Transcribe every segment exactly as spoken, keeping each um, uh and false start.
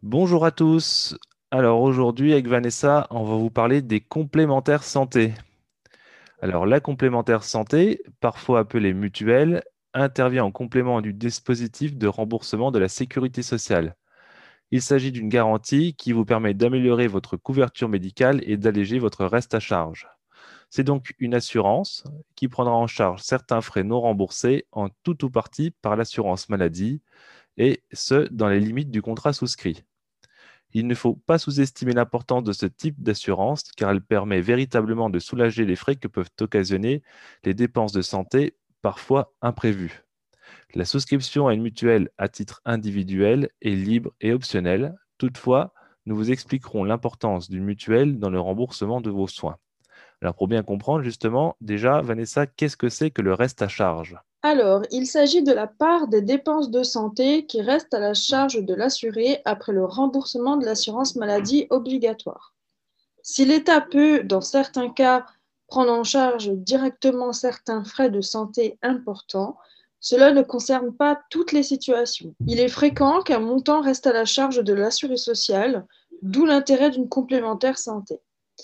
Bonjour à tous. Alors aujourd'hui avec Vanessa, on va vous parler des complémentaires santé. Alors la complémentaire santé, parfois appelée mutuelle, intervient en complément du dispositif de remboursement de la sécurité sociale. Il s'agit d'une garantie qui vous permet d'améliorer votre couverture médicale et d'alléger votre reste à charge. C'est donc une assurance qui prendra en charge certains frais non remboursés en tout ou partie par l'assurance maladie, et ce, dans les limites du contrat souscrit. Il ne faut pas sous-estimer l'importance de ce type d'assurance car elle permet véritablement de soulager les frais que peuvent occasionner les dépenses de santé, parfois imprévues. La souscription à une mutuelle à titre individuel est libre et optionnelle. Toutefois, nous vous expliquerons l'importance d'une mutuelle dans le remboursement de vos soins. Alors pour bien comprendre justement, déjà, Vanessa, qu'est-ce que c'est que le reste à charge? Alors, il s'agit de la part des dépenses de santé qui reste à la charge de l'assuré après le remboursement de l'assurance maladie obligatoire. Si l'État peut, dans certains cas, prendre en charge directement certains frais de santé importants, cela ne concerne pas toutes les situations. Il est fréquent qu'un montant reste à la charge de l'assuré social, d'où l'intérêt d'une complémentaire santé.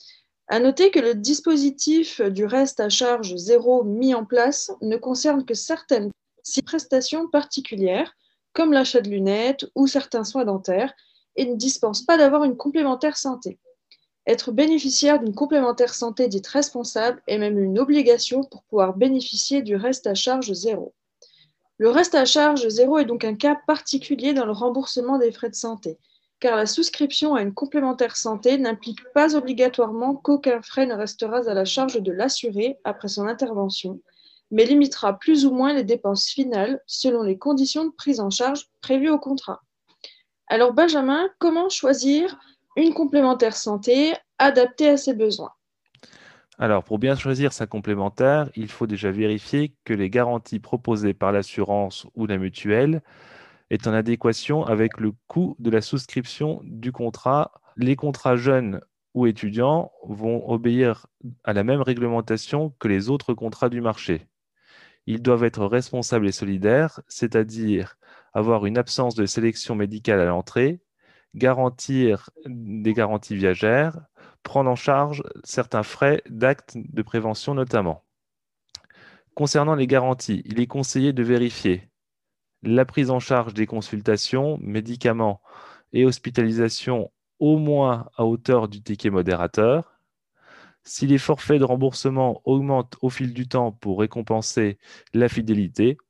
À noter que le dispositif du reste à charge zéro mis en place ne concerne que certaines prestations particulières, comme l'achat de lunettes ou certains soins dentaires, et ne dispense pas d'avoir une complémentaire santé. Être bénéficiaire d'une complémentaire santé dite responsable est même une obligation pour pouvoir bénéficier du reste à charge zéro. Le reste à charge zéro est donc un cas particulier dans le remboursement des frais de santé, car la souscription à une complémentaire santé n'implique pas obligatoirement qu'aucun frais ne restera à la charge de l'assuré après son intervention, mais limitera plus ou moins les dépenses finales selon les conditions de prise en charge prévues au contrat. Alors Benjamin, comment choisir une complémentaire santé adaptée à ses besoins? Alors, pour bien choisir sa complémentaire, il faut déjà vérifier que les garanties proposées par l'assurance ou la mutuelle est en adéquation avec le coût de la souscription du contrat. Les contrats jeunes ou étudiants vont obéir à la même réglementation que les autres contrats du marché. Ils doivent être responsables et solidaires, c'est-à-dire avoir une absence de sélection médicale à l'entrée, garantir des garanties viagères, prendre en charge certains frais d'actes de prévention notamment. Concernant les garanties, il est conseillé de vérifier la prise en charge des consultations, médicaments et hospitalisations au moins à hauteur du ticket modérateur. Si les forfaits de remboursement augmentent au fil du temps pour récompenser la fidélité,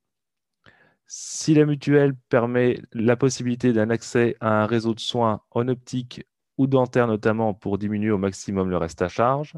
si la mutuelle permet la possibilité d'un accès à un réseau de soins en optique ou dentaire notamment pour diminuer au maximum le reste à charge,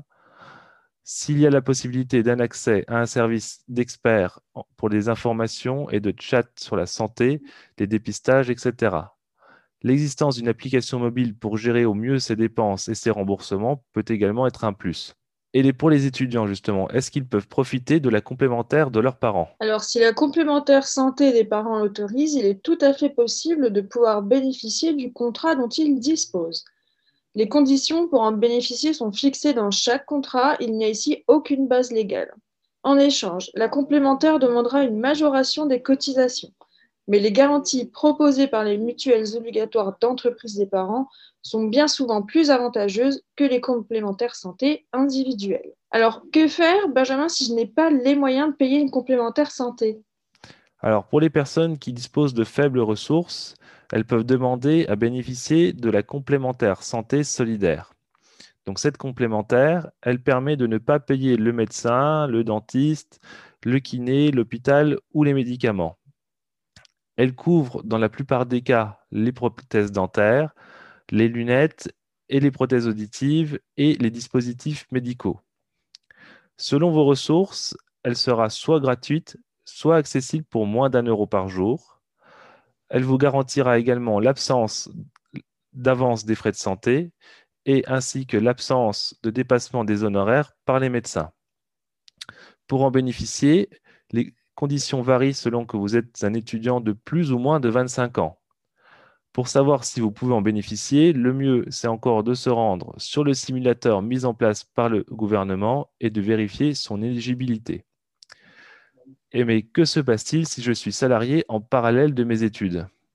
s'il y a la possibilité d'un accès à un service d'experts pour des informations et de chat sur la santé, les dépistages, et cetera. L'existence d'une application mobile pour gérer au mieux ses dépenses et ses remboursements peut également être un plus. Et les- pour les étudiants, justement, est-ce qu'ils peuvent profiter de la complémentaire de leurs parents? Alors, si la complémentaire santé des parents l'autorise, il est tout à fait possible de pouvoir bénéficier du contrat dont ils disposent. Les conditions pour en bénéficier sont fixées dans chaque contrat, il n'y a ici aucune base légale. En échange, la complémentaire demandera une majoration des cotisations, mais les garanties proposées par les mutuelles obligatoires d'entreprise des parents sont bien souvent plus avantageuses que les complémentaires santé individuelles. Alors, que faire, Benjamin, si je n'ai pas les moyens de payer une complémentaire santé? Alors, pour les personnes qui disposent de faibles ressources, elles peuvent demander à bénéficier de la complémentaire santé solidaire. Donc, cette complémentaire, elle permet de ne pas payer le médecin, le dentiste, le kiné, l'hôpital ou les médicaments. Elle couvre, dans la plupart des cas, les prothèses dentaires, les lunettes et les prothèses auditives et les dispositifs médicaux. Selon vos ressources, elle sera soit gratuite, soit accessible pour moins d'un euro par jour. Elle vous garantira également l'absence d'avance des frais de santé et ainsi que l'absence de dépassement des honoraires par les médecins. Pour en bénéficier, les conditions varient selon que vous êtes un étudiant de plus ou moins de vingt-cinq ans. Pour savoir si vous pouvez en bénéficier, le mieux, c'est encore de se rendre sur le simulateur mis en place par le gouvernement et de vérifier son éligibilité. Et mais que se passe-t-il si je suis salarié en parallèle de mes études?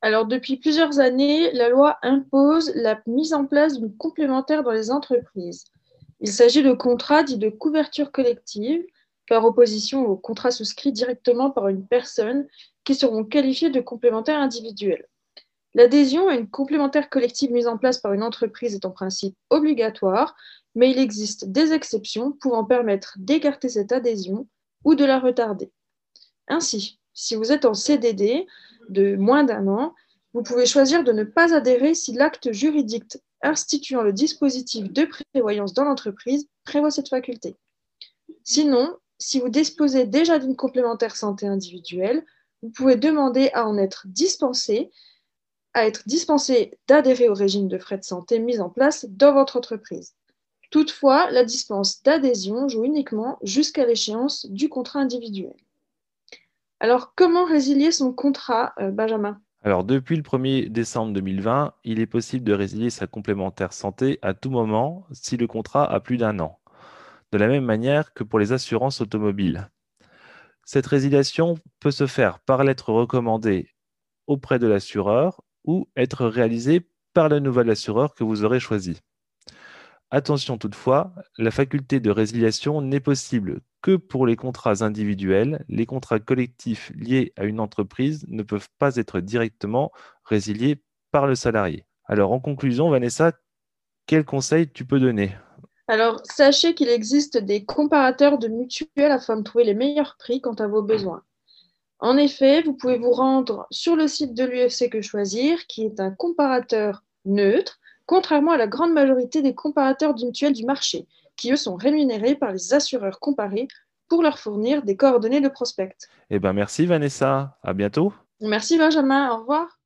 Alors, depuis plusieurs années, la loi impose la mise en place d'une complémentaire dans les entreprises. Il s'agit de contrats dits de couverture collective, par opposition aux contrats souscrits directement par une personne qui seront qualifiés de complémentaires individuels. L'adhésion à une complémentaire collective mise en place par une entreprise est en principe obligatoire, mais il existe des exceptions pouvant permettre d'écarter cette adhésion ou de la retarder. Ainsi, si vous êtes en C D D de moins d'un an, vous pouvez choisir de ne pas adhérer si l'acte juridique instituant le dispositif de prévoyance dans l'entreprise prévoit cette faculté. Sinon, si vous disposez déjà d'une complémentaire santé individuelle, vous pouvez demander à en être dispensé, à être dispensé d'adhérer au régime de frais de santé mis en place dans votre entreprise. Toutefois, la dispense d'adhésion joue uniquement jusqu'à l'échéance du contrat individuel. Alors, comment résilier son contrat, euh, Benjamin? Alors, depuis le premier décembre deux mille vingt, il est possible de résilier sa complémentaire santé à tout moment si le contrat a plus d'un an, de la même manière que pour les assurances automobiles. Cette résiliation peut se faire par lettre recommandée auprès de l'assureur ou être réalisée par le nouvel assureur que vous aurez choisi. Attention toutefois, la faculté de résiliation n'est possible que pour les contrats individuels. Les contrats collectifs liés à une entreprise ne peuvent pas être directement résiliés par le salarié. Alors en conclusion, Vanessa, quel conseil tu peux donner? Alors, sachez qu'il existe des comparateurs de mutuelles afin de trouver les meilleurs prix quant à vos besoins. En effet, vous pouvez vous rendre sur le site de l'U F C Que Choisir, qui est un comparateur neutre, contrairement à la grande majorité des comparateurs de mutuelles du marché, qui eux sont rémunérés par les assureurs comparés pour leur fournir des coordonnées de prospect. Eh bien merci Vanessa, à bientôt. Merci Benjamin, au revoir.